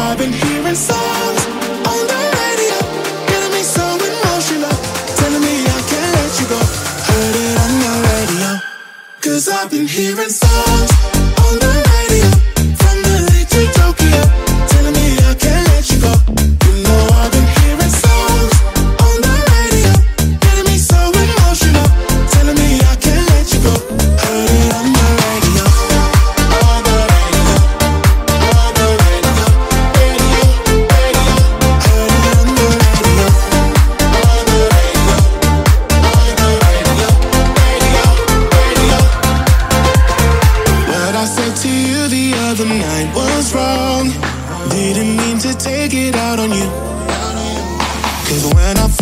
I've been hearing songs on the radio, getting me so emotional, telling me I can't let you go. Heard it on the radio, 'cause I've been hearing songs on the radio, from LA to Tokyo, telling me I can't let you go. You know I've been hearing songs on the radio, getting me so emotional, telling me I can't let you go. Heard it on the radio, on the radio, on the radio, radio, radio. Heard it on the radio, on the radio, on the radio, radio, radio. What I said to you the other night was wrong. Didn't mean to take it out on you. 'Cause when I